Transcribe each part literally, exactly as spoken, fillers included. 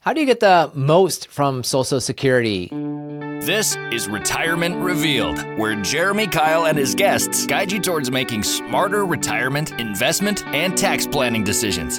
How do you get the most from Social Security? This is Retirement Revealed, where Jeremy Kyle and his guests guide you towards making smarter retirement, investment, and tax planning decisions.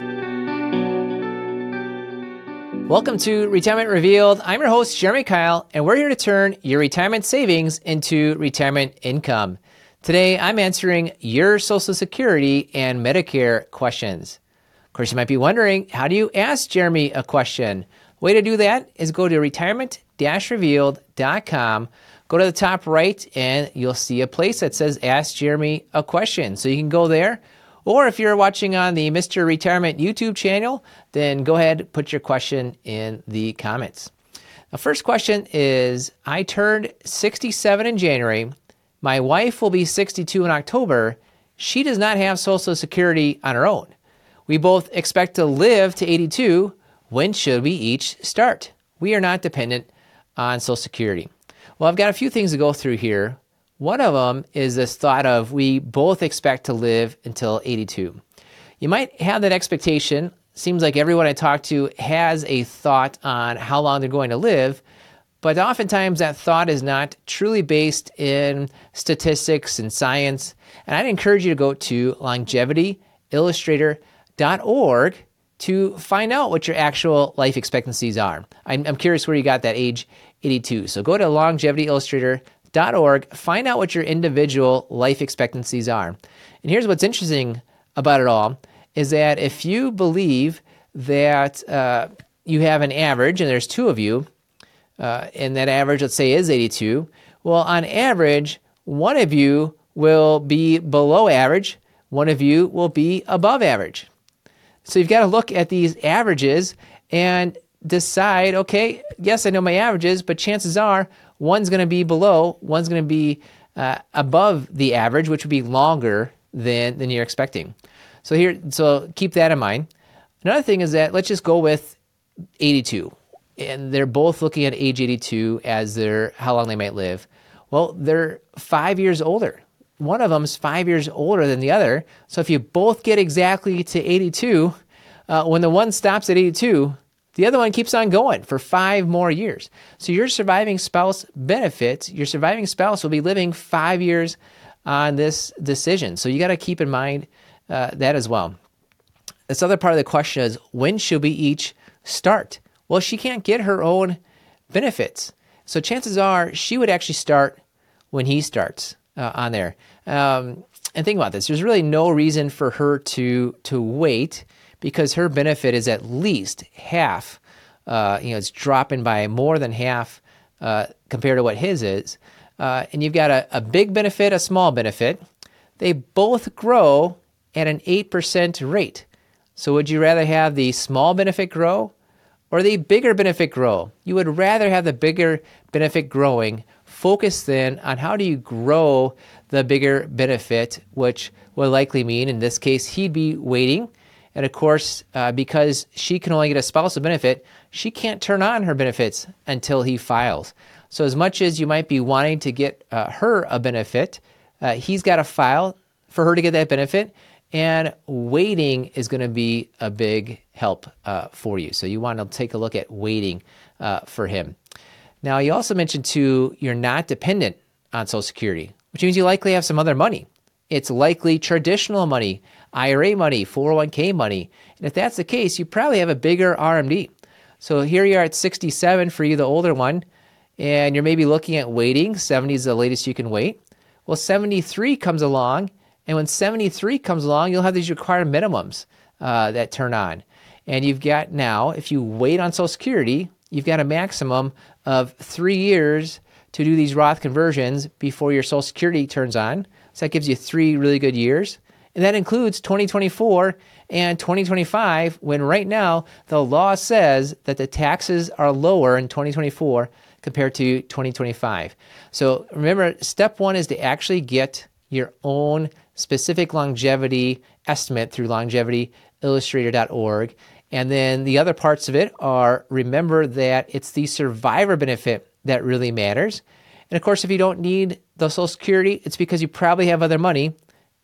Welcome to Retirement Revealed. I'm your host, Jeremy Kyle, and we're here to turn your retirement savings into retirement income. Today, I'm answering your Social Security and Medicare questions. Of course, you might be wondering, how do you ask Jeremy a question? The way to do that is go to retirement revealed dot com, go to the top right, and you'll see a place that says Ask Jeremy a Question. So you can go there. Or if you're watching on the Mister Retirement YouTube channel, then go ahead and put your question in the comments. The first question is, I turned sixty-seven in January. My wife will be sixty-two in October. She does not have Social Security on her own. We both expect to live to eighty-two. When should we each start? We are not dependent on Social Security. Well, I've got a few things to go through here. One of them is this thought of we both expect to live until eighty-two. You might have that expectation. Seems like everyone I talk to has a thought on how long they're going to live, but oftentimes that thought is not truly based in statistics and science. And I'd encourage you to go to longevity illustrator dot org to find out what your actual life expectancies are. I'm, I'm curious where you got that age eighty-two. So go to longevity illustrator dot org, find out what your individual life expectancies are. And here's what's interesting about it all, is that if you believe that uh, you have an average, and there's two of you, uh, and that average, let's say, is eighty-two, well, on average, one of you will be below average, one of you will be above average. So you've got to look at these averages and decide, okay, yes, I know my averages, but chances are one's going to be below, one's going to be uh, above the average, which would be longer than, than you're expecting. So here, so keep that in mind. Another thing is that let's just go with eighty-two, and they're both looking at age eighty-two as their how long they might live. Well, they're five years older. One of them is five years older than the other. So if you both get exactly to eighty-two, uh, when the one stops at eighty-two, the other one keeps on going for five more years. So your surviving spouse benefits, your surviving spouse will be living five years on this decision. So you got to keep in mind uh, that as well. This other part of the question is, when should we each start? Well, she can't get her own benefits. So chances are she would actually start when he starts uh, on there. Um, and think about this. There's really no reason for her to to wait, because her benefit is at least half. Uh, you know, it's dropping by more than half uh, compared to what his is. Uh, and you've got a, a big benefit, a small benefit. They both grow at an eight percent rate. So would you rather have the small benefit grow or the bigger benefit grow? You would rather have the bigger benefit growing. Focus then on how do you grow the bigger benefit, which will likely mean, in this case, he'd be waiting. And of course, uh, because she can only get a spousal benefit, she can't turn on her benefits until he files. So as much as you might be wanting to get uh, her a benefit, uh, he's got to file for her to get that benefit. And waiting is going to be a big help uh, for you. So you want to take a look at waiting uh, for him. Now, you also mentioned, too, you're not dependent on Social Security, which means you likely have some other money. It's likely traditional money, I R A money, four oh one k money. And if that's the case, you probably have a bigger R M D. So here you are at sixty-seven for you, the older one, and you're maybe looking at waiting. seventy is the latest you can wait. Well, seventy-three comes along, and when seventy-three comes along, you'll have these required minimums uh, that turn on. And you've got now, if you wait on Social Security, you've got a maximum of three years to do these Roth conversions before your Social Security turns on. So that gives you three really good years. And that includes twenty twenty-four and twenty twenty-five, when right now the law says that the taxes are lower in twenty twenty-four compared to twenty twenty-five. So remember, step one is to actually get your own specific longevity estimate through longevity illustrator dot org. And then the other parts of it are, remember that it's the survivor benefit that really matters. And of course, if you don't need the Social Security, it's because you probably have other money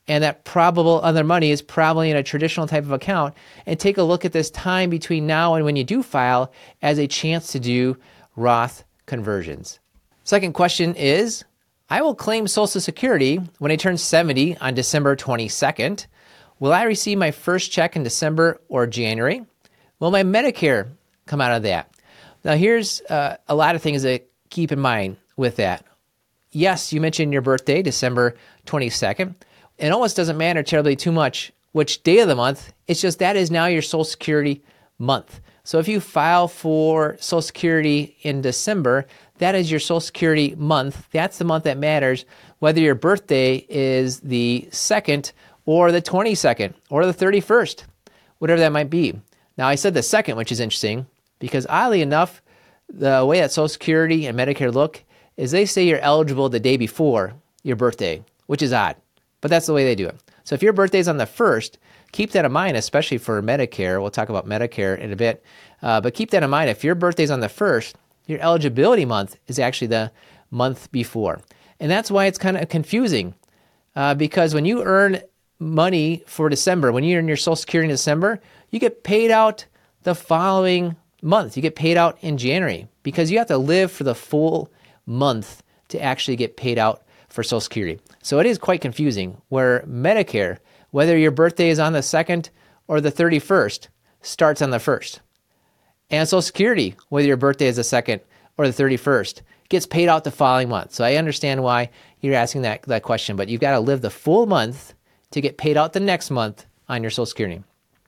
and that probable other money is probably in a traditional type of account, and take a look at this time between now and when you do file as a chance to do Roth conversions. Second question is, I will claim Social Security when I turn seventy on December twenty-second. Will I receive my first check in December or January? Will my Medicare come out of that? Now, here's uh, a lot of things to keep in mind with that. Yes, you mentioned your birthday, December twenty-second. It almost doesn't matter terribly too much which day of the month. It's just that is now your Social Security month. So if you file for Social Security in December, that is your Social Security month. That's the month that matters, whether your birthday is the second or the twenty-second or the thirty-first, whatever that might be. Now, I said the second, which is interesting, because oddly enough, the way that Social Security and Medicare look is they say you're eligible the day before your birthday, which is odd, but that's the way they do it. So if your birthday is on the first, keep that in mind, especially for Medicare. We'll talk about Medicare in a bit, uh, but keep that in mind. If your birthday is on the first, your eligibility month is actually the month before. And that's why it's kind of confusing, uh, because when you earn money for December, when you earn your Social Security in December, you get paid out the following month. You get paid out in January because you have to live for the full month to actually get paid out for Social Security. So it is quite confusing, where Medicare, whether your birthday is on the second or the thirty-first, starts on the first. And Social Security, whether your birthday is the second or the thirty-first, gets paid out the following month. So I understand why you're asking that, that question, but you've got to live the full month to get paid out the next month on your Social Security.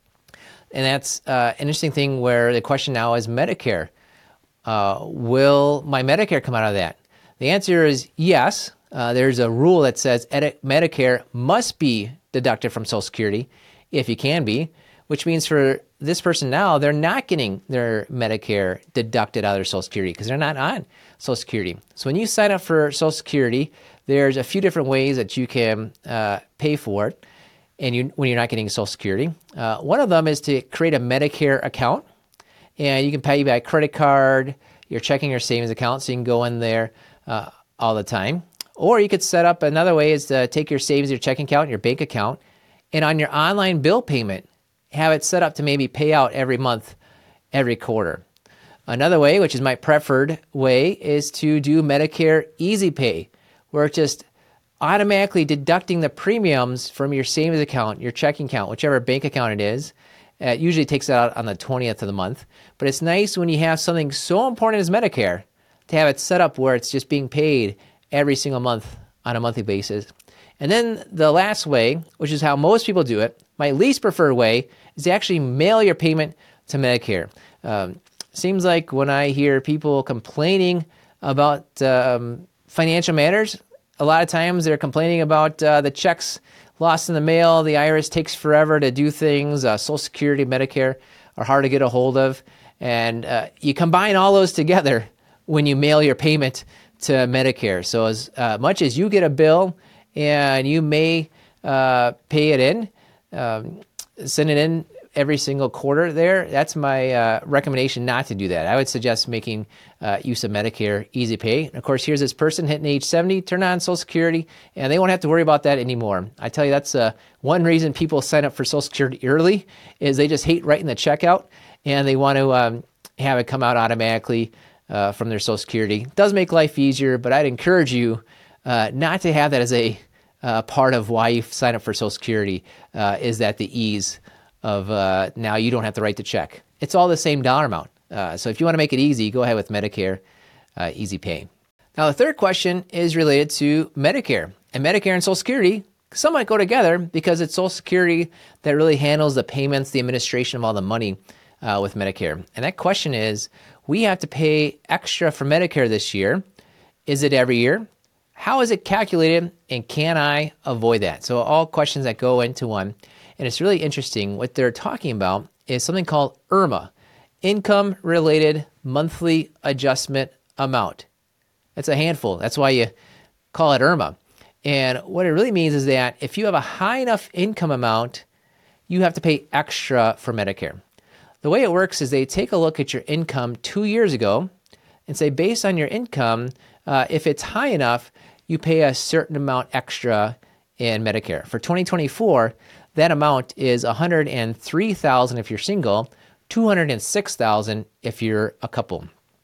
And that's uh, an interesting thing, where the question now is Medicare. Uh, will my Medicare come out of that? The answer is yes. Uh, there's a rule that says edit Medicare must be deducted from Social Security if you can be, which means for this person now, they're not getting their Medicare deducted out of their Social Security because they're not on Social Security. So when you sign up for Social Security, there's a few different ways that you can uh, pay for it, and you, when you're not getting Social Security. Uh, one of them is to create a Medicare account, and you can pay by credit card, your checking or savings account, so you can go in there uh, all the time. Or you could set up, another way is to take your savings, your checking account, your bank account, and on your online bill payment, have it set up to maybe pay out every month, every quarter. Another way, which is my preferred way, is to do Medicare Easy Pay, where it's just automatically deducting the premiums from your savings account, your checking account, whichever bank account it is. Uh, it usually takes it out on the twentieth of the month. But it's nice when you have something so important as Medicare to have it set up where it's just being paid every single month on a monthly basis. And then the last way, which is how most people do it, my least preferred way, is to actually mail your payment to Medicare. Um, seems like when I hear people complaining about um, financial matters, a lot of times they're complaining about uh, the checks lost in the mail, the I R S takes forever to do things, uh, Social Security, Medicare are hard to get a hold of, and uh, you combine all those together when you mail your payment to Medicare. So as uh, much as you get a bill and you may uh, pay it in, um, send it in every single quarter there, that's my uh, recommendation not to do that. I would suggest making uh, use of Medicare Easy Pay. And of course, here's this person hitting age seventy, turn on Social Security, and they won't have to worry about that anymore. I tell you, that's uh, one reason people sign up for Social Security early, is they just hate writing the check out, and they want to um, have it come out automatically uh, from their Social Security. It does make life easier, but I'd encourage you uh, not to have that as a uh, part of why you sign up for Social Security, uh, is that the ease of uh, now you don't have to write the check. It's all the same dollar amount. Uh, so if you want to make it easy, go ahead with Medicare uh, Easy Pay. Now, the third question is related to Medicare. And Medicare and Social Security somewhat go together because it's Social Security that really handles the payments, the administration of all the money uh, with Medicare. And that question is, we have to pay extra for Medicare this year. Is it every year? How is it calculated? And can I avoid that? So all questions that go into one. And it's really interesting. What they're talking about is something called I R M A, Income Related Monthly Adjustment Amount. That's a handful. That's why you call it I R M A. And what it really means is that if you have a high enough income amount, you have to pay extra for Medicare. The way it works is they take a look at your income two years ago and say, based on your income, uh, if it's high enough, you pay a certain amount extra in Medicare. For twenty twenty-four, that amount is one hundred three thousand dollars if you're single, two hundred six thousand dollars if you're a couple.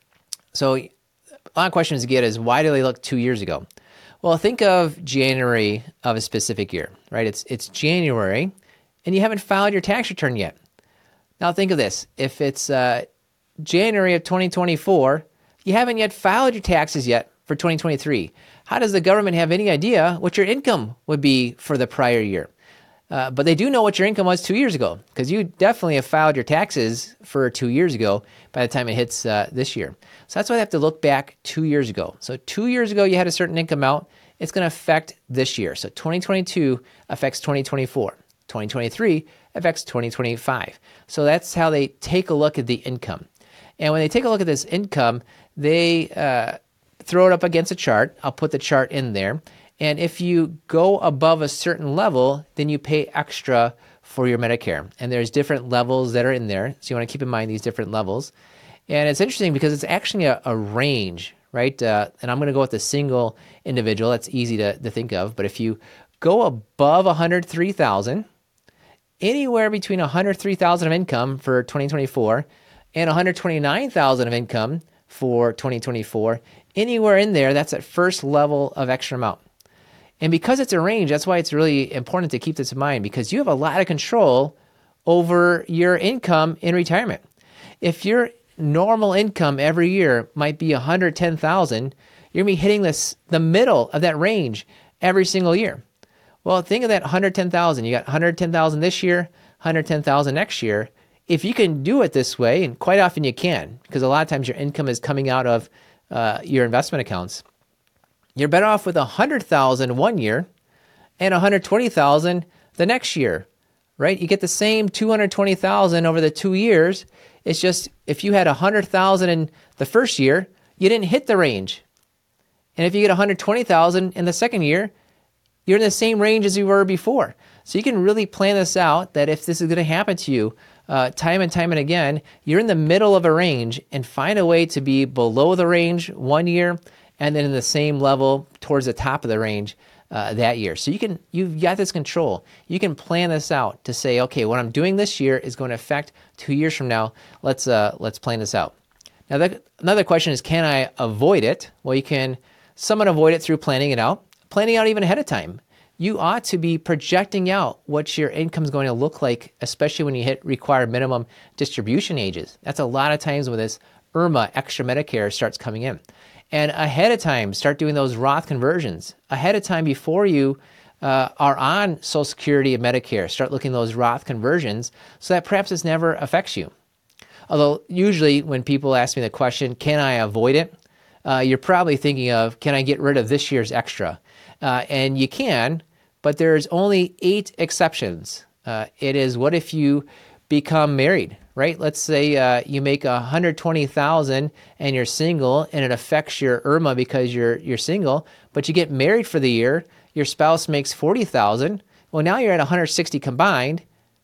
So a lot of questions to get is, why do they look two years ago? Well, think of January of a specific year, right? It's it's January, and you haven't filed your tax return yet. Now think of this. If it's uh, January of twenty twenty-four, you haven't yet filed your taxes yet for twenty twenty-three. How does the government have any idea what your income would be for the prior year? Uh, but they do know what your income was two years ago, because you definitely have filed your taxes for two years ago by the time it hits uh, this year. So that's why they have to look back two years ago. So two years ago, you had a certain income out. It's going to affect this year. So twenty twenty-two affects twenty twenty-four. twenty twenty-three affects twenty twenty-five. So that's how they take a look at the income. And when they take a look at this income, they uh, throw it up against a chart. I'll put the chart in there. And if you go above a certain level, then you pay extra for your Medicare. And there's different levels that are in there. So you want to keep in mind these different levels. And it's interesting because it's actually a, a range, right? Uh, and I'm going to go with a single individual. That's easy to, to think of. But if you go above one hundred three thousand dollars, anywhere between one hundred three thousand dollars of income for twenty twenty-four and one hundred twenty-nine thousand dollars of income for twenty twenty-four, anywhere in there, that's that first level of extra amount. And because it's a range, that's why it's really important to keep this in mind, because you have a lot of control over your income in retirement. If your normal income every year might be one hundred ten thousand dollars, you're going to be hitting this the middle of that range every single year. Well, think of that one hundred ten thousand dollars. You got one hundred ten thousand dollars this year, one hundred ten thousand dollars next year. If you can do it this way, and quite often you can, because a lot of times your income is coming out of uh, your investment accounts, you're better off with one hundred thousand dollars one year and one hundred twenty thousand dollars the next year, right? You get the same two hundred twenty thousand dollars over the two years. It's just if you had one hundred thousand dollars in the first year, you didn't hit the range. And if you get one hundred twenty thousand dollars in the second year, you're in the same range as you were before. So you can really plan this out, that if this is going to happen to you uh, time and time and again, you're in the middle of a range, and find a way to be below the range one year and then in the same level towards the top of the range uh, that year. So you can, you've got this control. You can plan this out to say, okay, what I'm doing this year is going to affect two years from now. Let's uh, let's plan this out. Now, that, another question is, can I avoid it? Well, you can somewhat avoid it through planning it out, planning out even ahead of time. You ought to be projecting out what your income is going to look like, especially when you hit required minimum distribution ages. That's a lot of times when this I R M A extra Medicare starts coming in. And ahead of time, start doing those Roth conversions. Ahead of time, before you uh, are on Social Security and Medicare, start looking at those Roth conversions so that perhaps this never affects you. Although usually when people ask me the question, can I avoid it? Uh, you're probably thinking of, can I get rid of this year's extra? Uh, and you can, but there's only eight exceptions. Uh, it is, what if you become married, right? Let's say uh, you make one hundred twenty thousand dollars and you're single, and it affects your I R M A because you're you're single, but you get married for the year, your spouse makes forty thousand dollars. Well, now you're at one hundred sixty combined,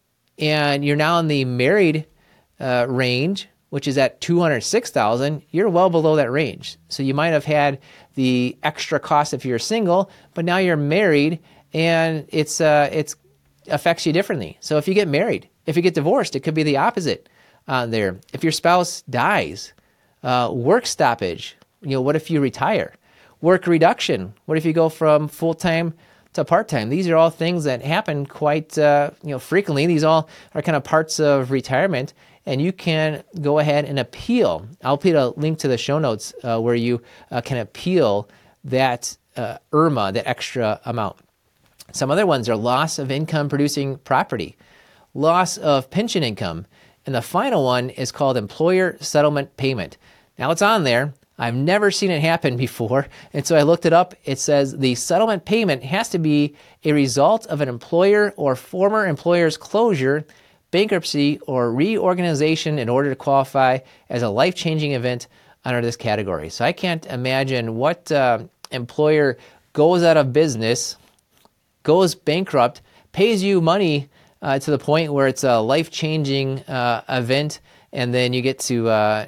and you're now in the married uh, range, which is at two hundred six thousand dollars. You're well below that range. So you might have had the extra cost if you're single, but now you're married, and it's uh, it's affects you differently. So if you get married, if you get divorced, it could be the opposite uh, there. If your spouse dies, uh, work stoppage, you know, what if you retire? Work reduction, what if you go from full-time to part-time? These are all things that happen quite uh, you know, frequently. These all are kind of parts of retirement, and you can go ahead and appeal. I'll put a link to the show notes uh, where you uh, can appeal that uh, I R M A, that extra amount. Some other ones are loss of income producing property, loss of pension income, and the final one is called employer settlement payment. Now, it's on there. I've never seen it happen before, and so I looked it up. It says the settlement payment has to be a result of an employer or former employer's closure, bankruptcy, or reorganization in order to qualify as a life-changing event under this category. So I can't imagine what uh, employer goes out of business, goes bankrupt, pays you money uh, to the point where it's a life-changing uh, event, and then you get to uh,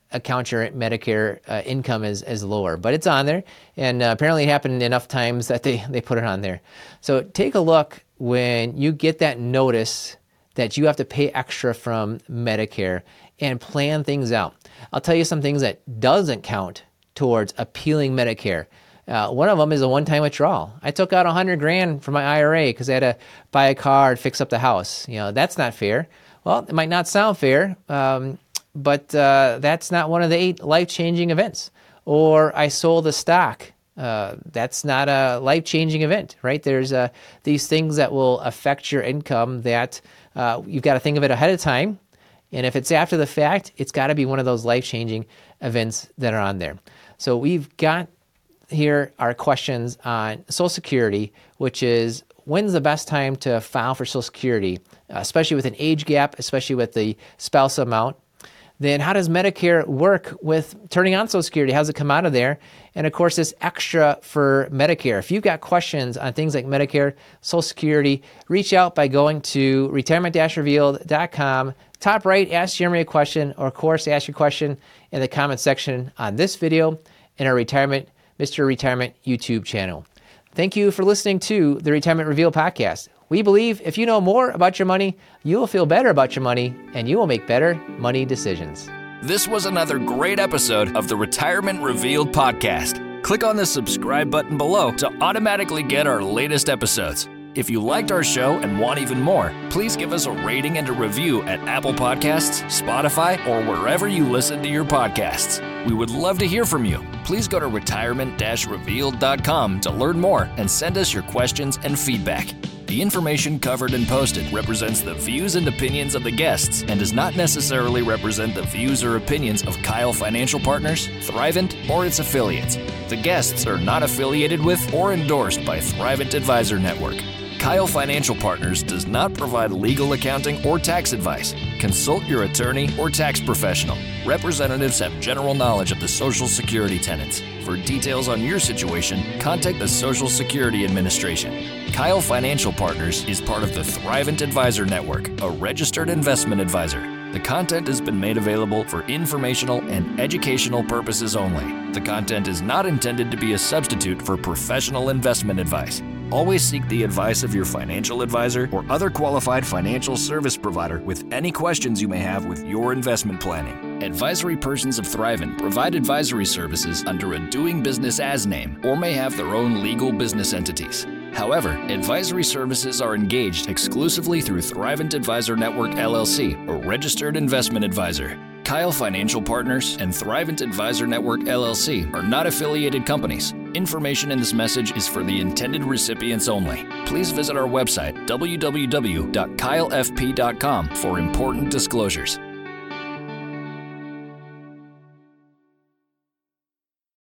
account your Medicare uh, income as, as lower, but it's on there. And uh, apparently it happened enough times that they, they put it on there. So take a look when you get that notice that you have to pay extra from Medicare and plan things out. I'll tell you some things that doesn't count towards appealing Medicare. Uh, one of them is a one-time withdrawal. I took out a hundred grand from my I R A because I had to buy a car and fix up the house. You know, that's not fair. Well, it might not sound fair, um, but uh, that's not one of the eight life-changing events. Or I sold a stock. Uh, that's not a life-changing event, right? There's uh, these things that will affect your income that uh, you've got to think of it ahead of time. And if it's after the fact, it's got to be one of those life-changing events that are on there. So we've got here are questions on Social Security, which is when's the best time to file for Social Security, especially with an age gap, especially with the spouse amount. Then how does Medicare work with turning on Social Security? How does it come out of there? And of course, this extra for Medicare. If you've got questions on things like Medicare, Social Security, reach out by going to retirement dash revealed dot com. Top right, ask Jeremy a question, or of course, ask your question in the comment section on this video in our Retirement Mister Retirement YouTube channel. Thank you for listening to the Retirement Revealed podcast. We believe if you know more about your money, you will feel better about your money and you will make better money decisions. This was another great episode of the Retirement Revealed podcast. Click on the subscribe button below to automatically get our latest episodes. If you liked our show and want even more, please give us a rating and a review at Apple Podcasts, Spotify, or wherever you listen to your podcasts. We would love to hear from you. Please go to retirement dash revealed dot com to learn more and send us your questions and feedback. The information covered and posted represents the views and opinions of the guests and does not necessarily represent the views or opinions of Kyle Financial Partners, Thrivent, or its affiliates. The guests are not affiliated with or endorsed by Thrivent Advisor Network. Kyle Financial Partners does not provide legal accounting or tax advice. Consult your attorney or tax professional. Representatives have general knowledge of the Social Security tenets. For details on your situation, contact the Social Security Administration. Kyle Financial Partners is part of the Thrivent Advisor Network, a registered investment advisor. The content has been made available for informational and educational purposes only. The content is not intended to be a substitute for professional investment advice. Always seek the advice of your financial advisor or other qualified financial service provider with any questions you may have with your investment planning. Advisory persons of Thrivent provide advisory services under a doing business as name or may have their own legal business entities. However, advisory services are engaged exclusively through Thrivent Advisor Network L L C, a registered investment advisor. Kyle Financial Partners and Thrivent Advisor Network L L C are not affiliated companies. Information in this message is for the intended recipients only. Please visit our website, w w w dot kyle f p dot com, for important disclosures.